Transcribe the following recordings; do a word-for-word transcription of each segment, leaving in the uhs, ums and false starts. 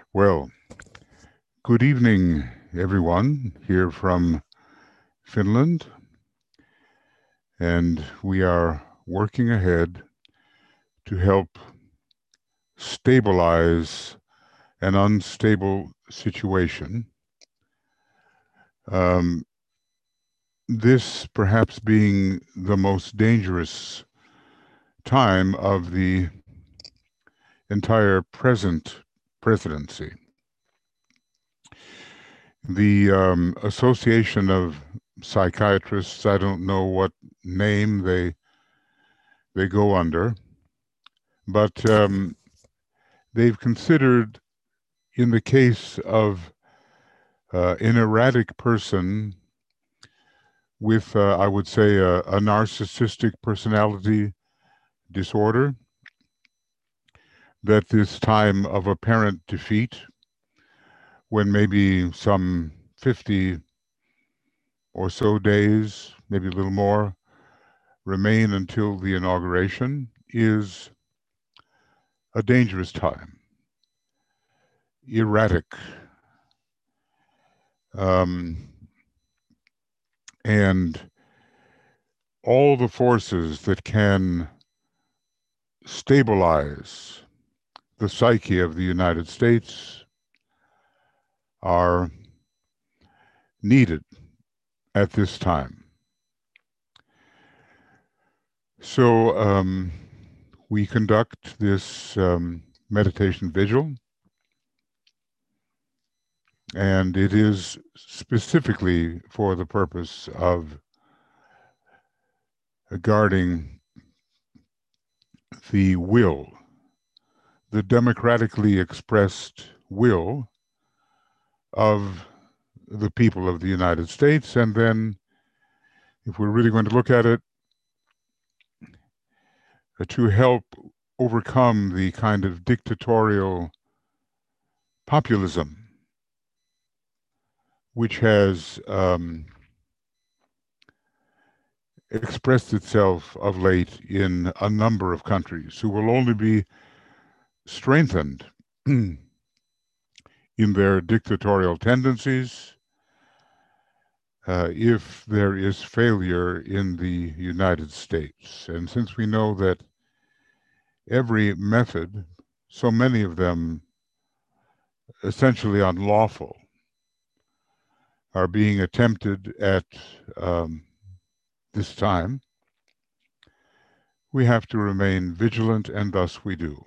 Well, good evening, everyone, here from Finland. And we are working ahead to help stabilize an unstable situation. Um, this perhaps being the most dangerous time of the entire present presidency. The um, Association of Psychiatrists, I don't know what name they they go under, but um, they've considered, in the case of uh, an erratic person with, uh, I would say, a, a narcissistic personality disorder, that this time of apparent defeat, when maybe some fifty or so days, maybe a little more, remain until the inauguration, is a dangerous time, erratic. Um, and all the forces that can stabilize the psyche of the United States are needed at this time. So um, we conduct this um, meditation vigil, and it is specifically for the purpose of guarding the will, the democratically expressed will of the people of the United States. And then, if we're really going to look at it, uh, to help overcome the kind of dictatorial populism which has um, expressed itself of late in a number of countries, who will only be strengthened in their dictatorial tendencies uh, if there is failure in the United States. And since we know that every method, so many of them essentially unlawful, are being attempted at um, this time, we have to remain vigilant, and thus we do.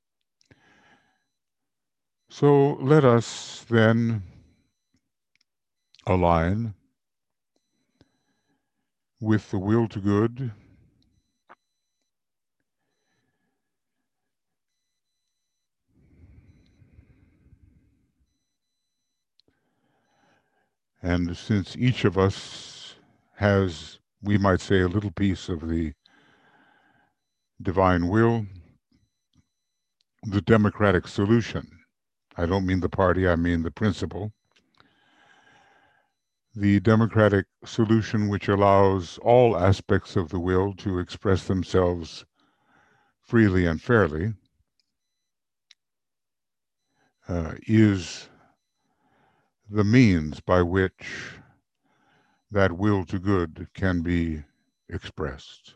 So let us then align with the will to good, and since each of us has, we might say, a little piece of the divine will, the democratic solution, I don't mean the party, I mean the principle, the democratic solution which allows all aspects of the will to express themselves freely and fairly, uh, is the means by which that will to good can be expressed.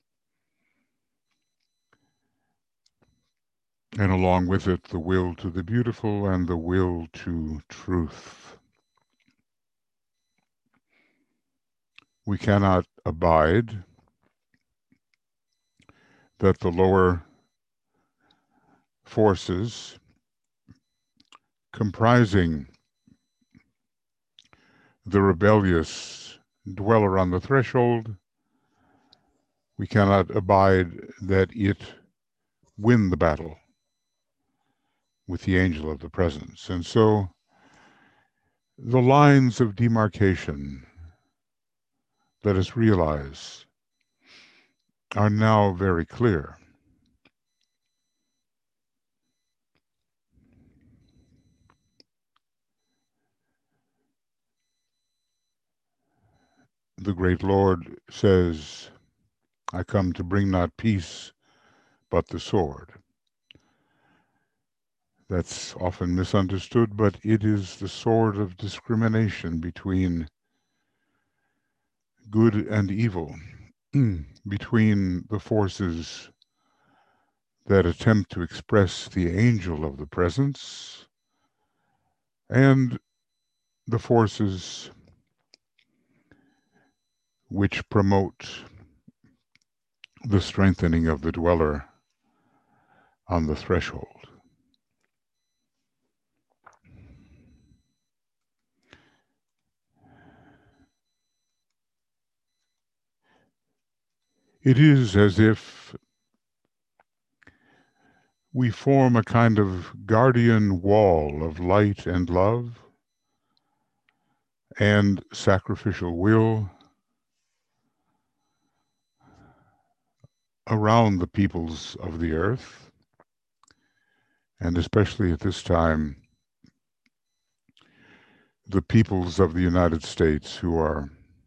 And along with it, the will to the beautiful and the will to truth. We cannot abide that the lower forces comprising the rebellious dweller on the threshold, we cannot abide that it win the battle with the angel of the presence. And so the lines of demarcation, let us realize, are now very clear. The great Lord says, I come to bring not peace, but the sword. That's often misunderstood, but it is the sword of discrimination between good and evil, between the forces that attempt to express the angel of the presence and the forces which promote the strengthening of the dweller on the threshold. It is as if we form a kind of guardian wall of light and love and sacrificial will around the peoples of the earth, and especially at this time, the peoples of the United States who are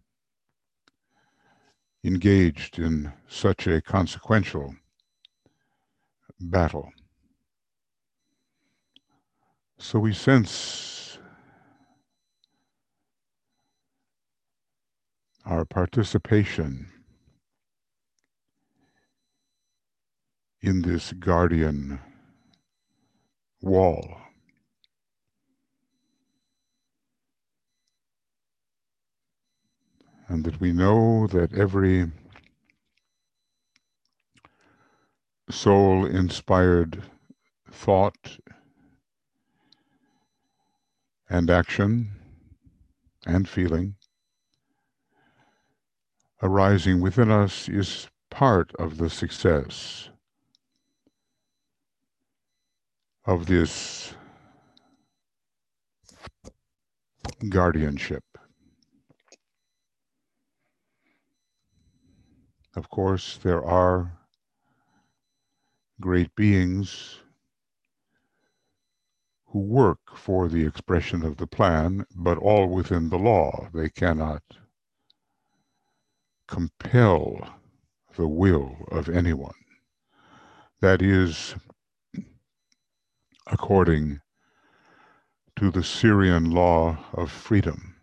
engaged in such a consequential battle. So we sense our participation in this guardian wall. And that we know that every soul-inspired thought and action and feeling arising within us is part of the success of this guardianship. Of course, there are great beings who work for the expression of the plan, but all within the law. They cannot compel the will of anyone. That is according to the Syrian law of freedom.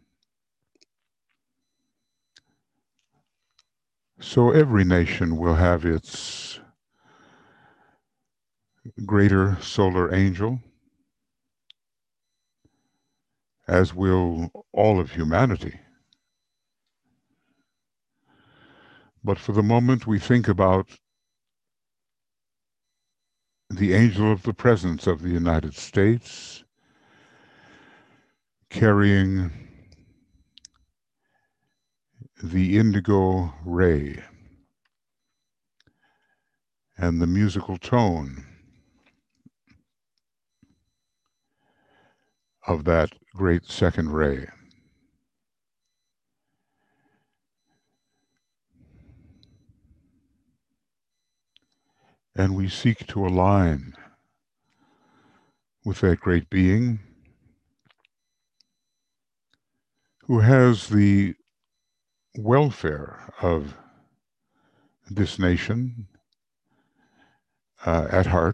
So every nation will have its greater solar angel, as will all of humanity. But for the moment, we think about the angel of the presence of the United States carrying the indigo ray and the musical tone of that great second ray. And we seek to align with that great being who has the welfare of this nation uh, at heart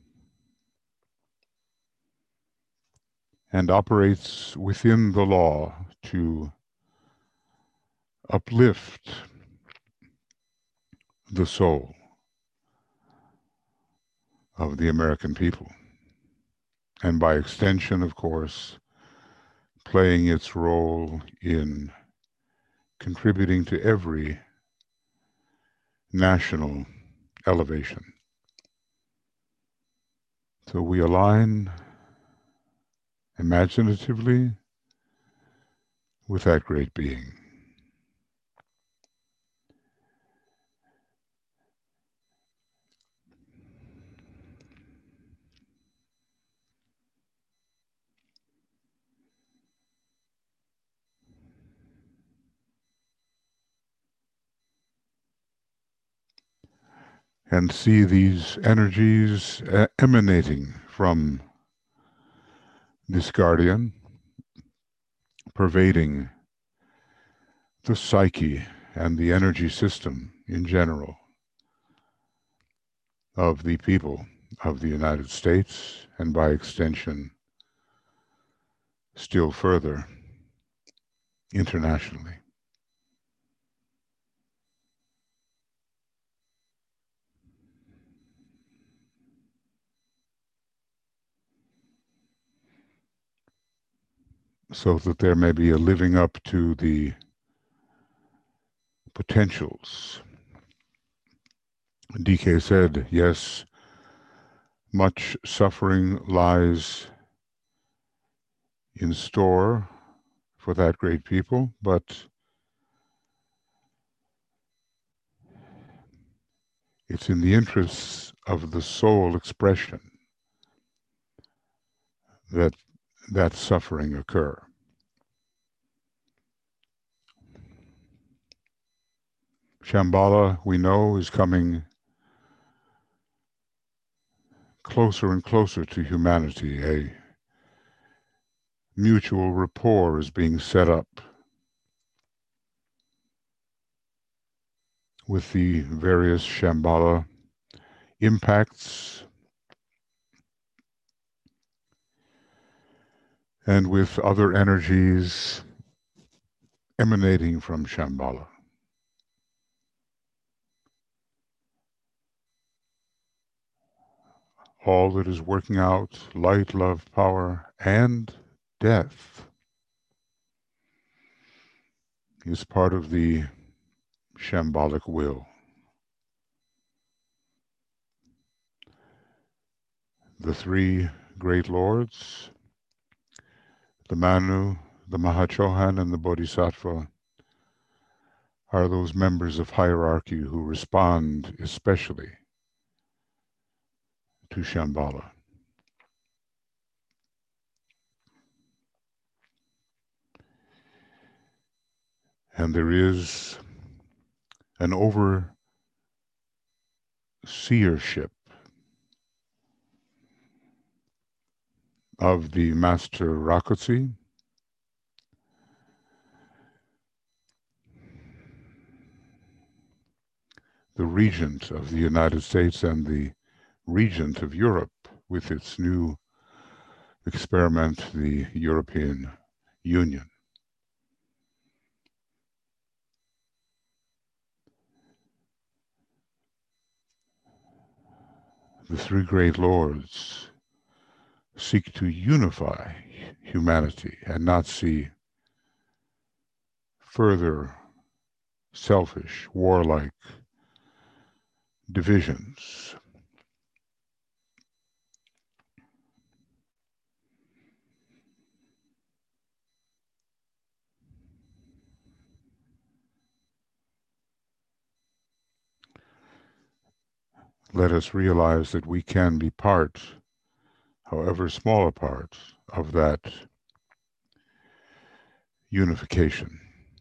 and operates within the law to uplift the soul of the American people. And by extension, of course, playing its role in contributing to every national elevation. So we align imaginatively with that great being. And see these energies uh, emanating from this guardian, pervading the psyche and the energy system in general of the people of the United States, and by extension, still further, internationally. So that there may be a living up to the potentials. D K said, yes, much suffering lies in store for that great people, but it's in the interests of the soul expression that that suffering occur. Shambhala, we know, is coming closer and closer to humanity. A mutual rapport is being set up with the various Shambhala impacts and with other energies emanating from Shambhala. All that is working out, light, love, power, and death, is part of the Shambhalic will. The three great lords, the Manu, the Mahachohan, and the Bodhisattva, are those members of hierarchy who respond especially to Shambhala. And there is an overseership of the Master Rakuti, the regent of the United States and the regent of Europe with its new experiment, the European Union. The three great lords seek to unify humanity and not see further selfish, warlike divisions. Let us realize that we can be part, however small a part, of that unification.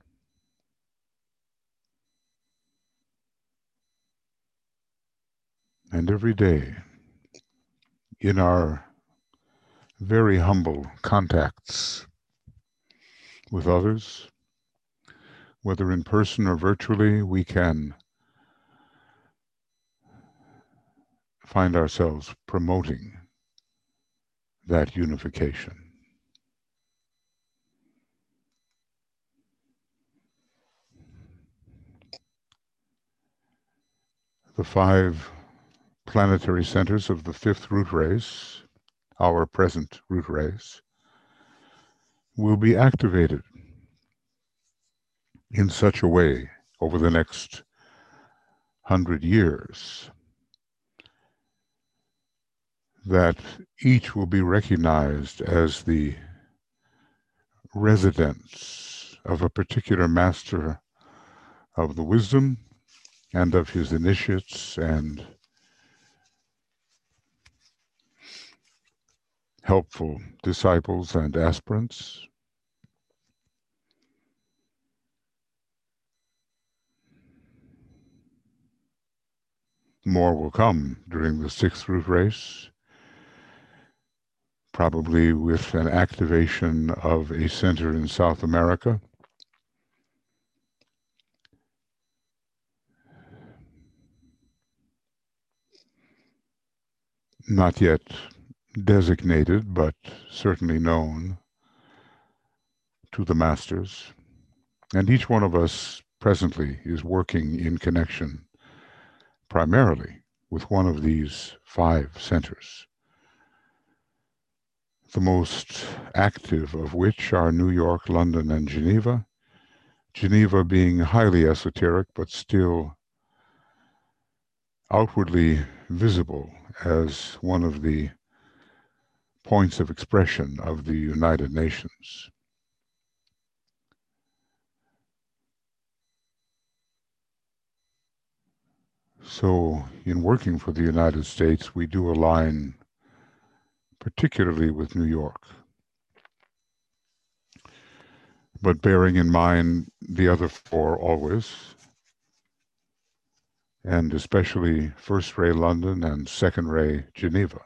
And every day, in our very humble contacts with others, whether in person or virtually, we can find ourselves promoting that unification. The five planetary centers of the fifth root race, our present root race, will be activated in such a way over the next hundred years that each will be recognized as the residence of a particular master of the wisdom and of his initiates and helpful disciples and aspirants. More will come during the sixth root race, probably with an activation of a center in South America. not yet designated, but certainly known to the masters. And each one of us presently is working in connection primarily with one of these five centers, the most active of which are New York, London, and Geneva. Geneva being highly esoteric, but still outwardly visible as one of the points of expression of the United Nations. So in working for the United States, we do align particularly with New York, but bearing in mind the other four always, and especially First Ray London and Second Ray Geneva.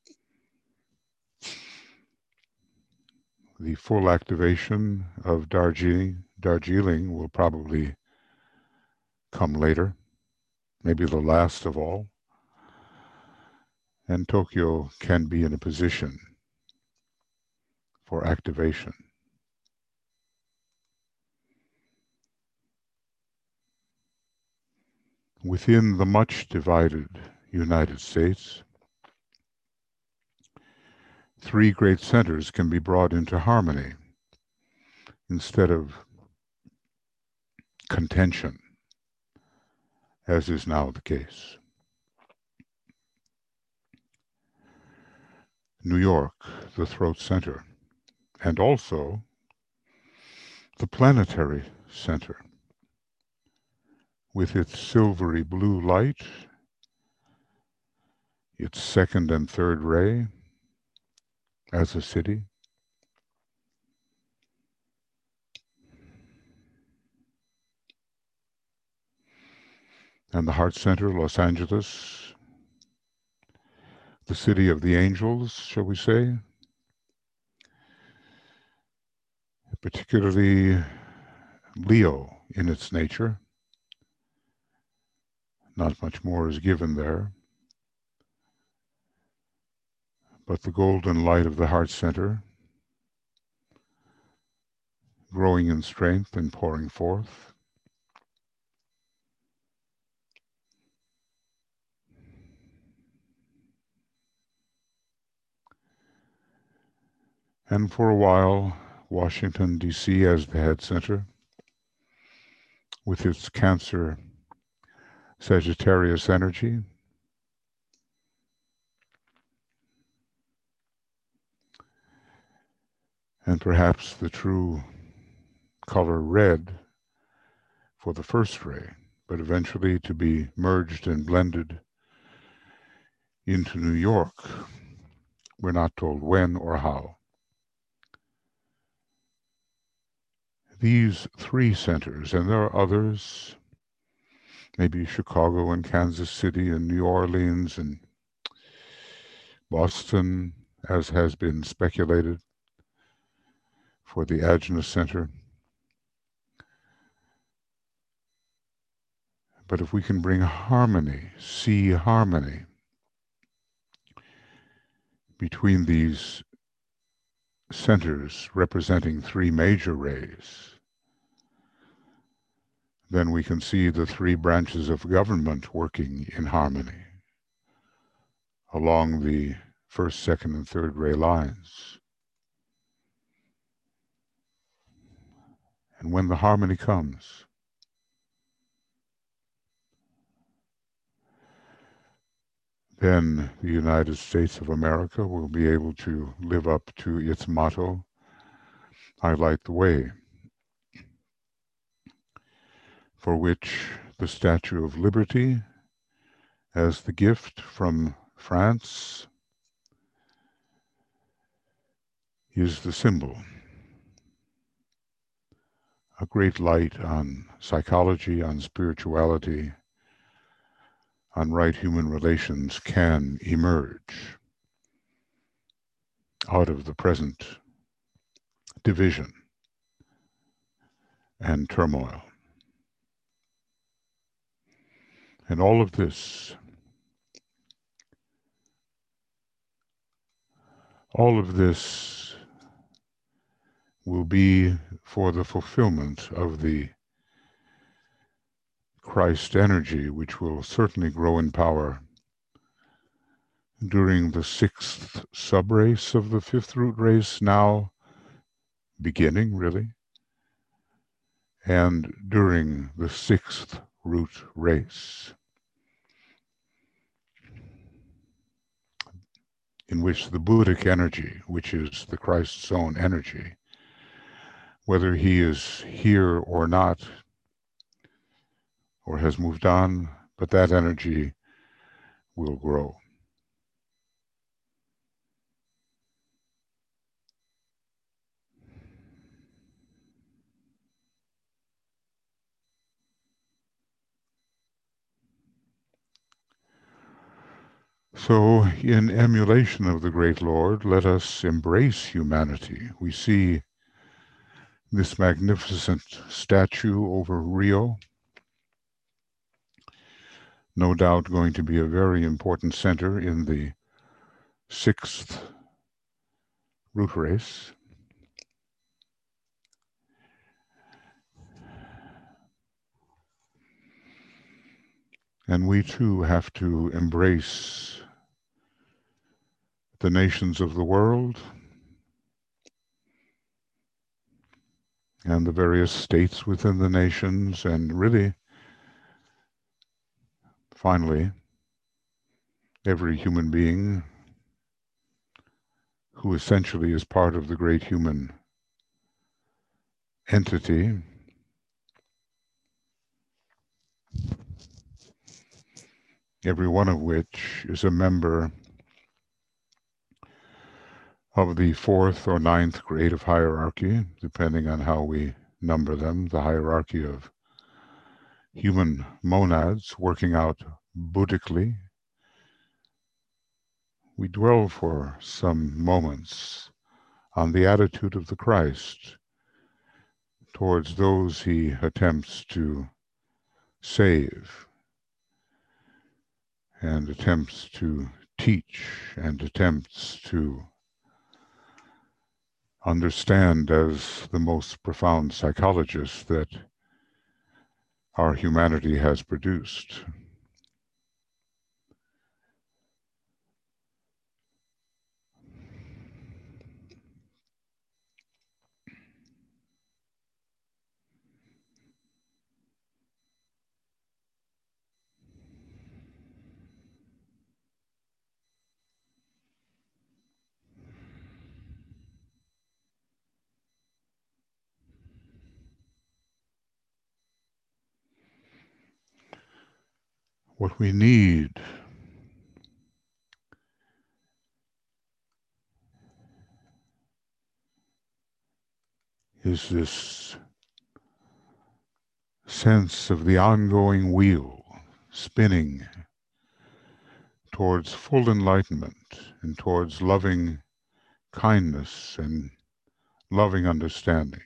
The full activation of Darjeeling, Darjeeling will probably come later, maybe the last of all, and Tokyo can be in a position for activation. Within the much divided United States, three great centers can be brought into harmony instead of contention, as is now the case. New York, the throat center, and also the planetary center, with its silvery blue light, its second and third ray as a city, and the heart center, Los Angeles, the city of the angels, shall we say, particularly Leo in its nature. Not much more is given there, but the golden light of the heart center, growing in strength and pouring forth. And for a while, Washington, D C as the head center, with its Cancer Sagittarius energy, and perhaps the true color red for the first ray, but eventually to be merged and blended into New York. We're not told when or how. These three centers, and there are others, maybe Chicago and Kansas City and New Orleans and Boston, as has been speculated, for the Ajna Center. But if we can bring harmony, see harmony between these centers representing three major rays, then we can see the three branches of government working in harmony along the first, second, and third ray lines. And when the harmony comes, then the United States of America will be able to live up to its motto, I light the way, for which the Statue of Liberty, as the gift from France, is the symbol. A great light on psychology, on spirituality, on right human relations can emerge out of the present division and turmoil. And all of this All of this will be for the fulfillment of the Christ energy, which will certainly grow in power during the sixth subrace of the fifth root race, now beginning, really, and during the sixth root race, in which the Buddhic energy, which is the Christ's own energy, whether he is here or not, or has moved on, but that energy will grow. So, in emulation of the great Lord, let us embrace humanity. We see this magnificent statue over Rio, no doubt going to be a very important center in the sixth root race. And we too have to embrace the nations of the world and the various states within the nations, and really, finally, every human being who essentially is part of the great human entity, every one of which is a member of the fourth or ninth grade of hierarchy, depending on how we number them, the hierarchy of human monads working out Buddhically. We dwell for some moments on the attitude of the Christ towards those he attempts to save and attempts to teach and attempts to understand as the most profound psychologist that our humanity has produced. What we need is this sense of the ongoing wheel spinning towards full enlightenment and towards loving kindness and loving understanding.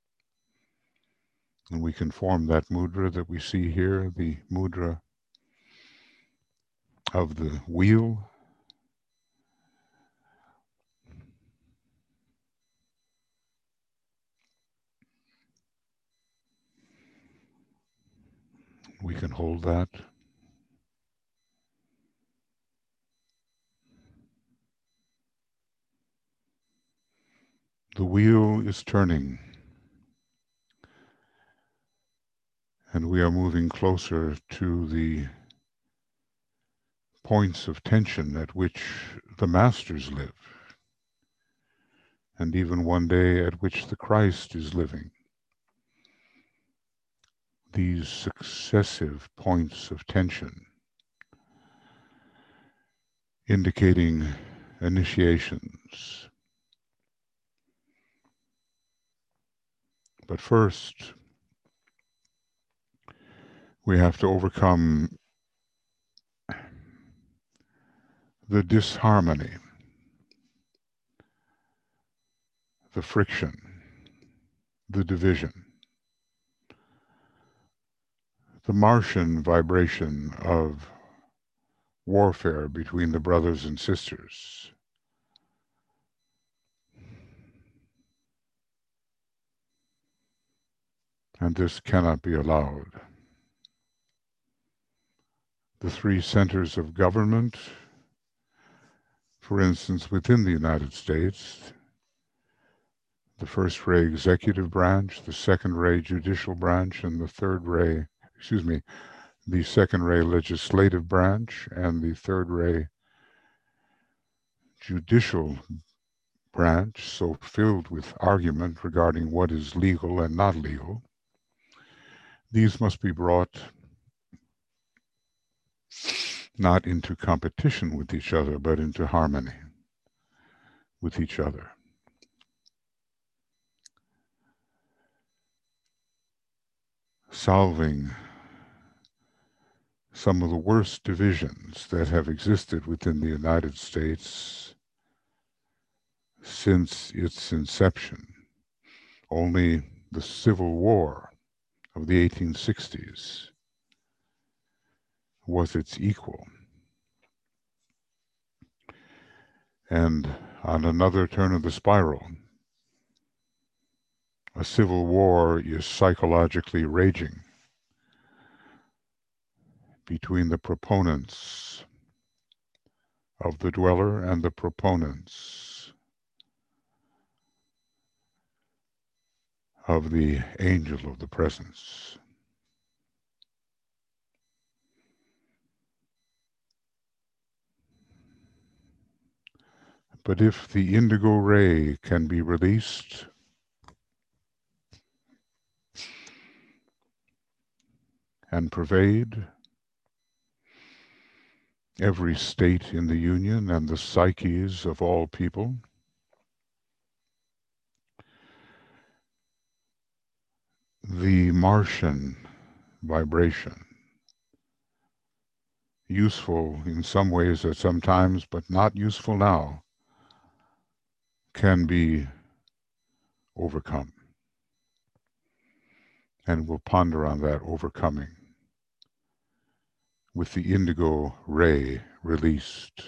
And we can form that mudra that we see here, the mudra of the wheel. We can hold that. The wheel is turning, and we are moving closer to the points of tension at which the masters live, and even one day at which the Christ is living. These successive points of tension indicating initiations. But first, we have to overcome the disharmony, the friction, the division, the Martian vibration of warfare between the brothers and sisters, and this cannot be allowed. The three centers of government, for instance, within the United States, the first ray executive branch, the second ray judicial branch, and the third ray, excuse me, the second ray legislative branch, and the third ray judicial branch, so filled with argument regarding what is legal and not legal, these must be brought not into competition with each other, but into harmony with each other. Solving some of the worst divisions that have existed within the United States since its inception. Only the Civil War of the eighteen sixties was its equal. And on another turn of the spiral, a civil war is psychologically raging between the proponents of the dweller and the proponents of the angel of the presence. But if the indigo ray can be released, and pervade every state in the Union and the psyches of all people, the Martian vibration, useful in some ways at some times, but not useful now, can be overcome. And we'll ponder on that overcoming with the indigo ray released.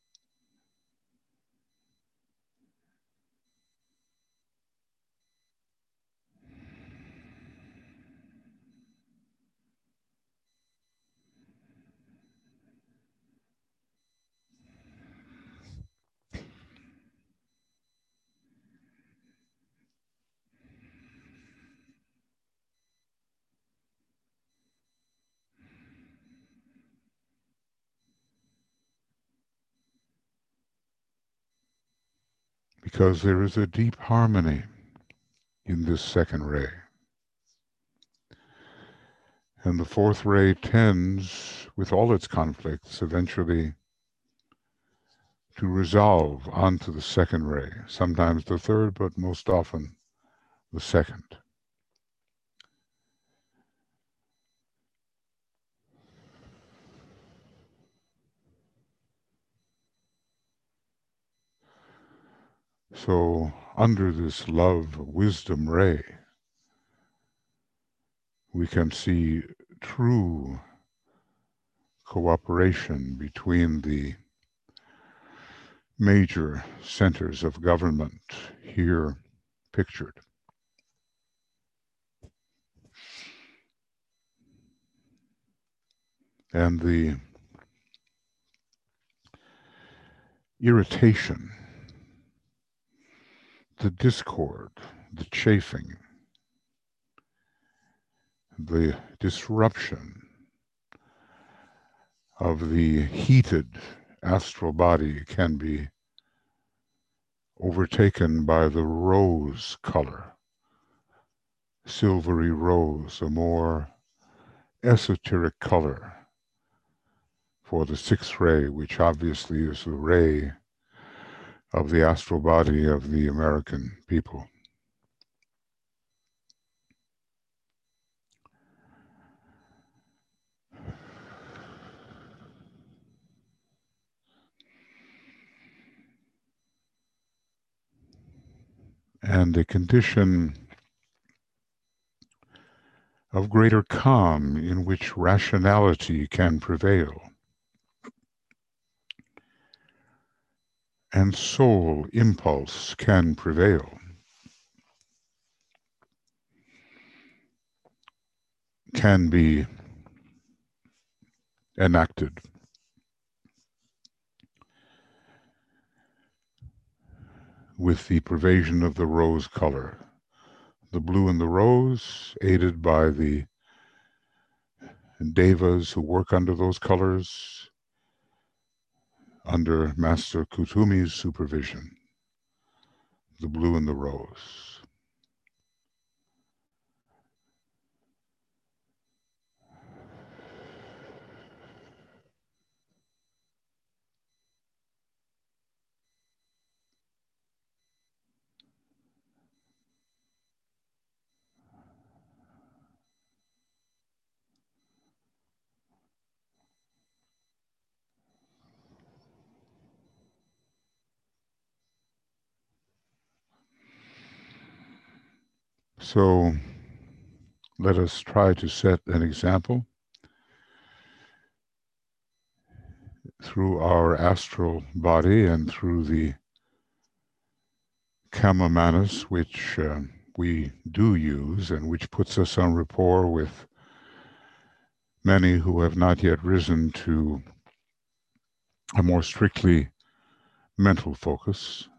Because there is a deep harmony in this second ray. And the fourth ray tends, with all its conflicts, eventually to resolve onto the second ray, sometimes the third, but most often the second. So under this love wisdom ray, we can see true cooperation between the major centers of government here pictured. And the irritation, the discord, the chafing, the disruption of the heated astral body can be overtaken by the rose color, silvery rose, a more esoteric color for the sixth ray, which obviously is the ray of the astral body of the American people. And a condition of greater calm in which rationality can prevail and soul impulse can prevail. can be enacted. With the pervasion of the rose color. The blue and the rose, aided by the devas who work under those colors, under Master Kutumi's supervision. The blue and the rose. So let us try to set an example through our astral body and through the Kama Manas, which uh, we do use and which puts us on rapport with many who have not yet risen to a more strictly mental focus.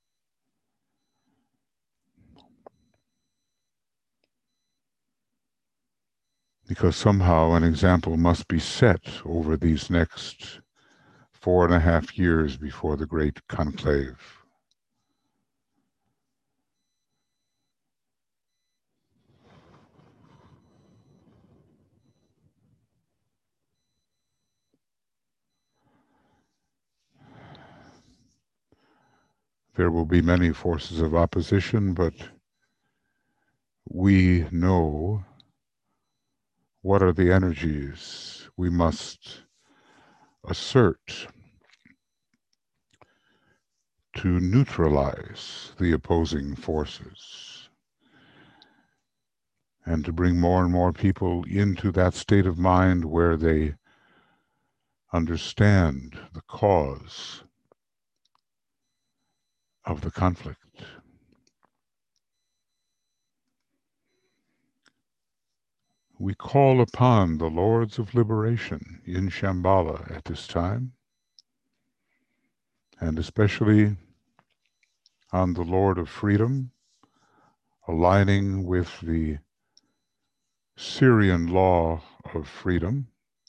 Because somehow an example must be set over these next four and a half years before the great conclave. There will be many forces of opposition, but we know what are the energies we must assert to neutralize the opposing forces and to bring more and more people into that state of mind where they understand the cause of the conflict. We call upon the Lords of Liberation in Shambhala at this time, and especially on the Lord of Freedom, aligning with the Syrian law of freedom,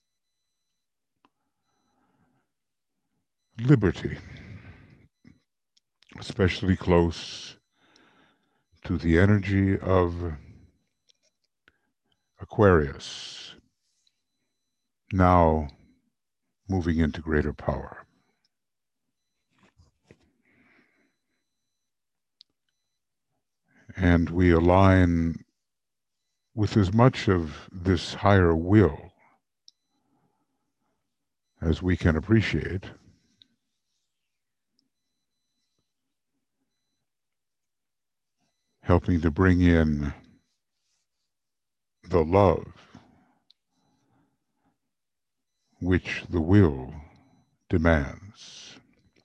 liberty, especially close to the energy of Aquarius, now moving into greater power. And we align with as much of this higher will as we can appreciate, helping to bring in the love which the will demands.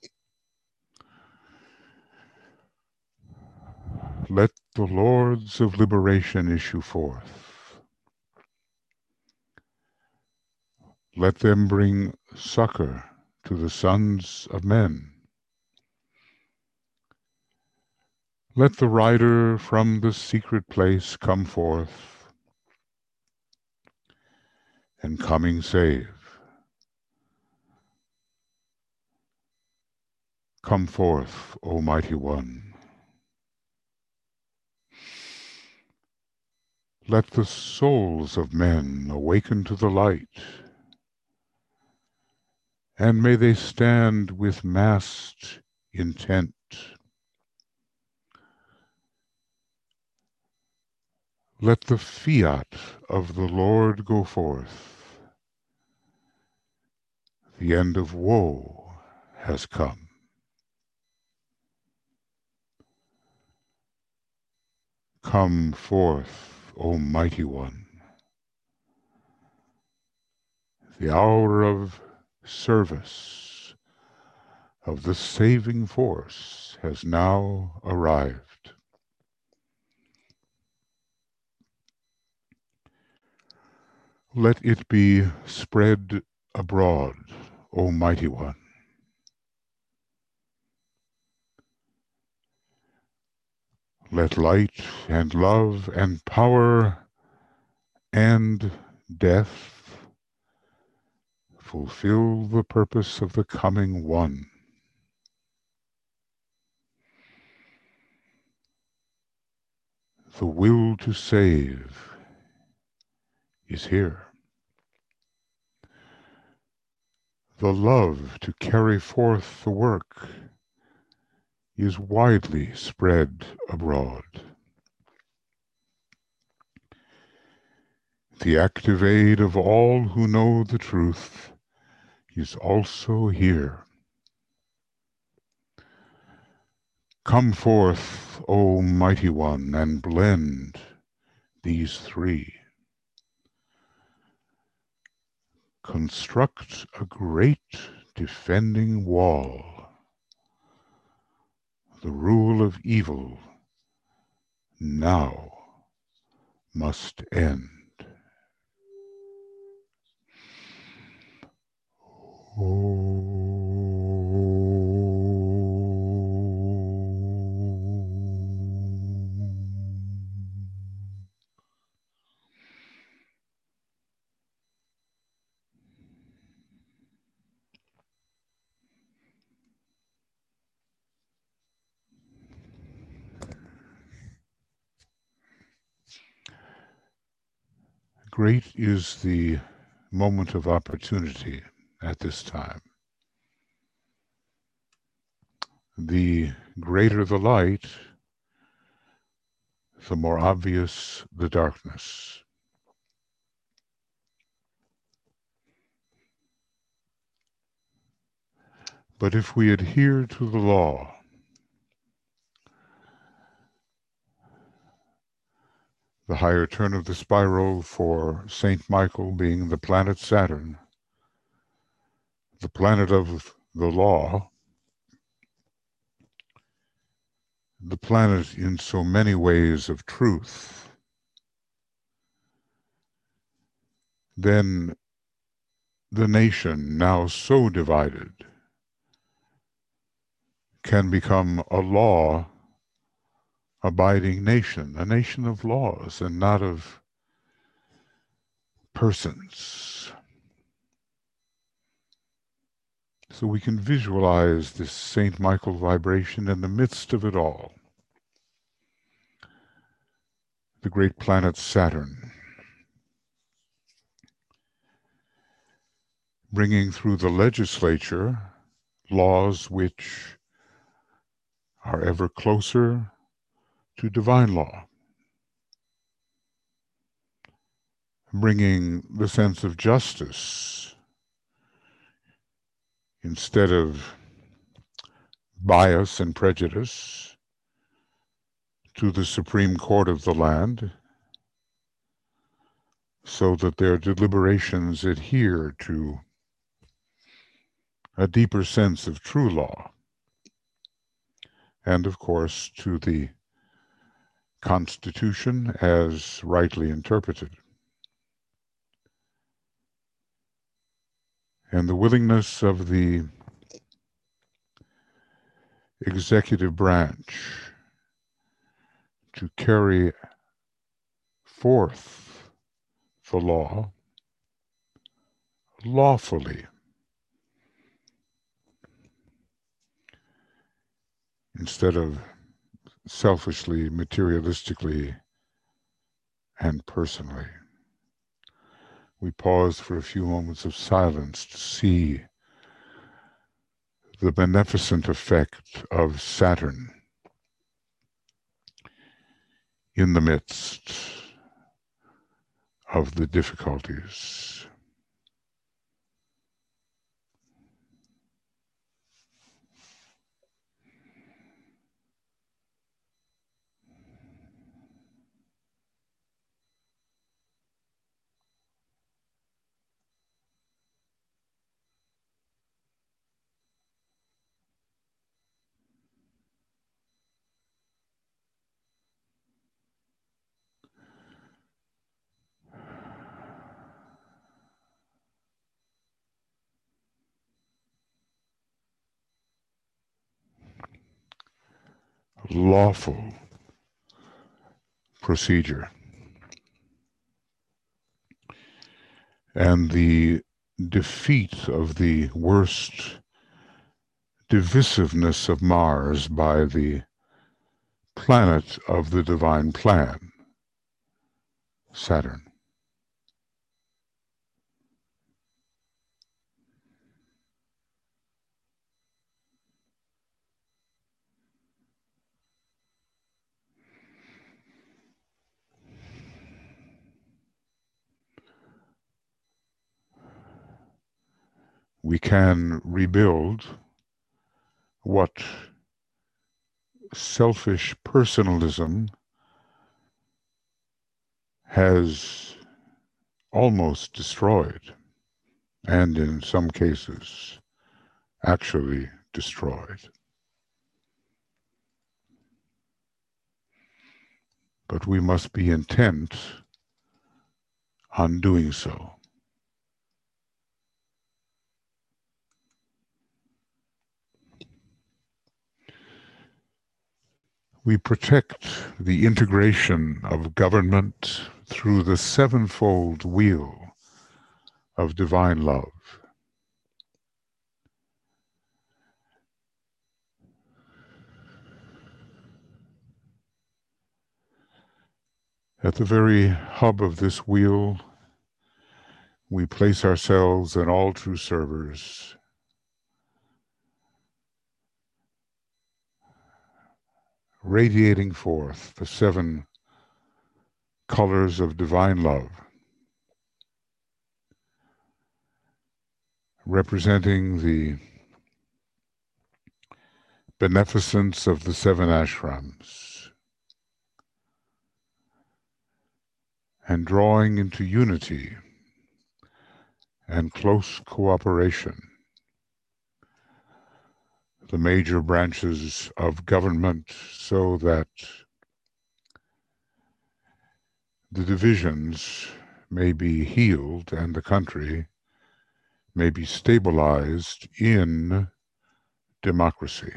Let the Lords of Liberation issue forth. Let them bring succor to the sons of men. Let the rider from the secret place come forth, and coming save. Come forth, O Mighty One. Let the souls of men awaken to the light, and may they stand with massed intent. Let the fiat of the Lord go forth. The end of woe has come. Come forth, O Mighty One. The hour of service, of the saving force, has now arrived. Let it be spread abroad, O Mighty One. Let light and love and power and death fulfill the purpose of the coming One. The will to save is here. The love to carry forth the work is widely spread abroad. The active aid of all who know the truth is also here. Come forth, O Mighty One, and blend these three. Construct a great defending wall. The rule of evil now must end. Oh. Great is the moment of opportunity at this time. The greater the light, the more obvious the darkness. But if we adhere to the law, the higher turn of the spiral for Saint Michael being the planet Saturn, the planet of the law, the planet in so many ways of truth, then the nation, now so divided, can become a law-abiding nation, a nation of laws and not of persons. So we can visualize this Saint Michael vibration in the midst of it all. The great planet Saturn, bringing through the legislature laws which are ever closer to divine law, bringing the sense of justice instead of bias and prejudice to the Supreme Court of the land, so that their deliberations adhere to a deeper sense of true law, and of course to the Constitution as rightly interpreted. And the willingness of the executive branch to carry forth the law lawfully, instead of selfishly, materialistically, and personally. We pause for a few moments of silence to see the beneficent effect of Saturn in the midst of the difficulties. lawful procedure. And the defeat of the worst divisiveness of Mars by the planet of the divine plan, Saturn. We can rebuild what selfish personalism has almost destroyed, and in some cases actually destroyed. But we must be intent on doing so. We protect the integration of government through the sevenfold wheel of divine love. At the very hub of this wheel, we place ourselves and all true servers, radiating forth the seven colors of divine love, representing the beneficence of the seven ashrams, and drawing into unity and close cooperation the major branches of government, so that the divisions may be healed and the country may be stabilized in democracy.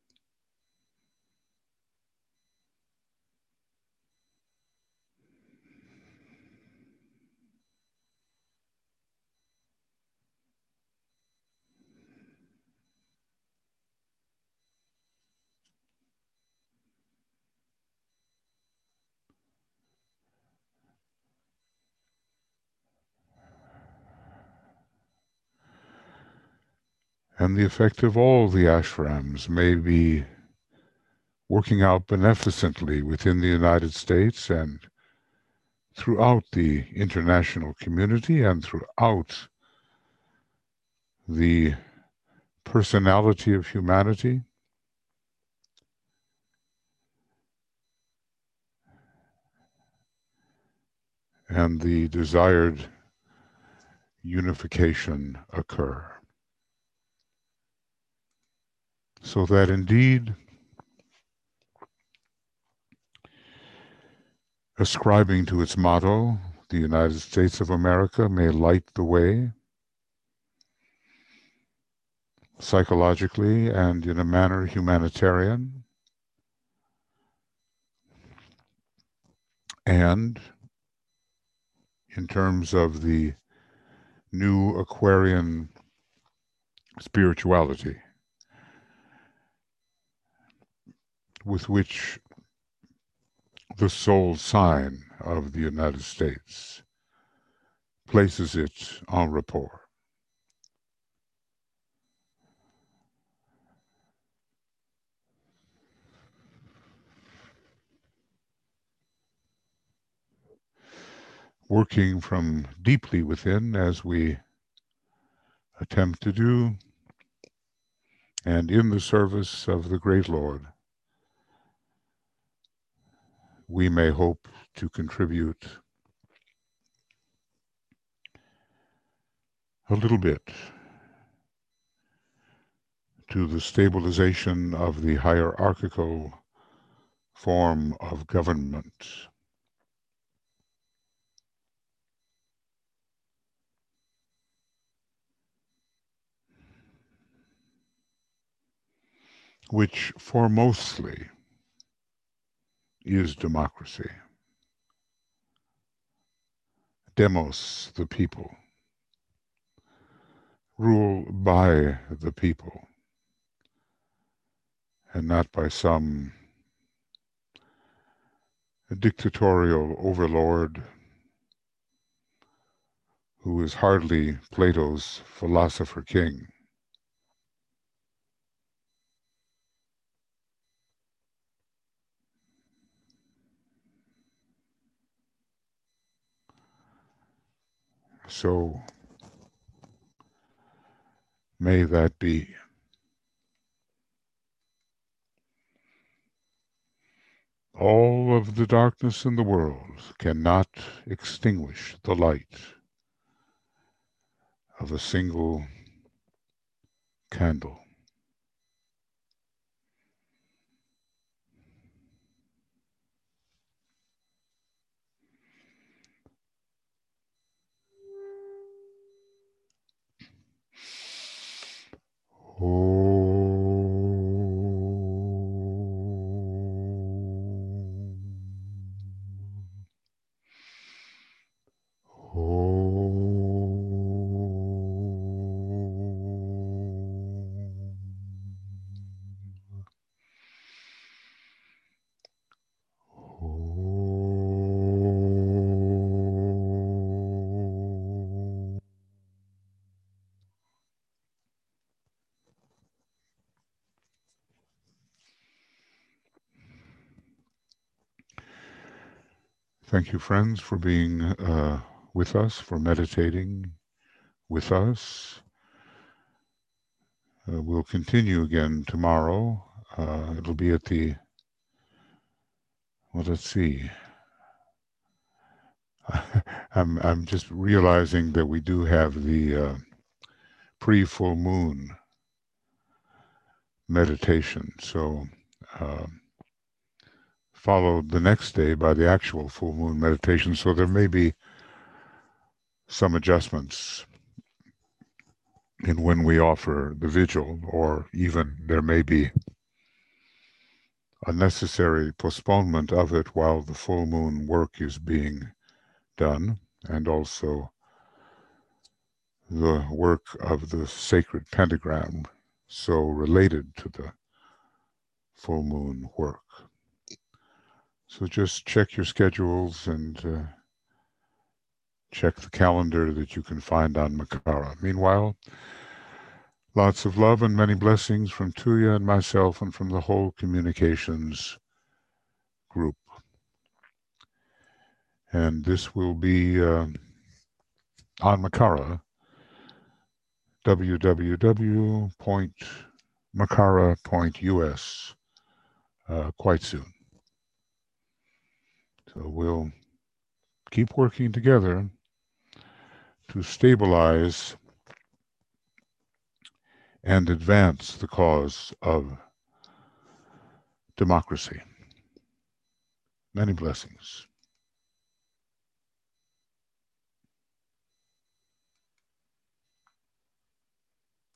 And the effect of all the ashrams may be working out beneficently within the United States and throughout the international community and throughout the personality of humanity. And the desired unification occur. So that indeed, ascribing to its motto, the United States of America may light the way, psychologically and in a manner humanitarian, and in terms of the new Aquarian spirituality with which the soul sign of the United States places it en rapport. Working from deeply within, as we attempt to do, and in the service of the great Lord, we may hope to contribute a little bit to the stabilization of the hierarchical form of government. Which for mostly is democracy. Demos, the people. Rule by the people, and not by some dictatorial overlord who is hardly Plato's philosopher king. So may that be. All of the darkness in the world cannot extinguish the light of a single candle. Oh. Thank you, friends, for being uh, with us, for meditating with us. Uh, we'll continue again tomorrow. Uh, it'll be at the, well, let's see. I'm, I'm just realizing that we do have the uh, pre-full moon meditation. So uh, followed the next day by the actual full moon meditation. So there may be some adjustments in when we offer the vigil, or even there may be a necessary postponement of it while the full moon work is being done, and also the work of the sacred pentagram, so related to the full moon work. So just check your schedules and uh, check the calendar that you can find on Makara. Meanwhile, lots of love and many blessings from Tuya and myself and from the whole communications group. And this will be uh, on Makara, w w w dot makara dot u s, uh, quite soon. So we'll keep working together to stabilize and advance the cause of democracy. Many blessings.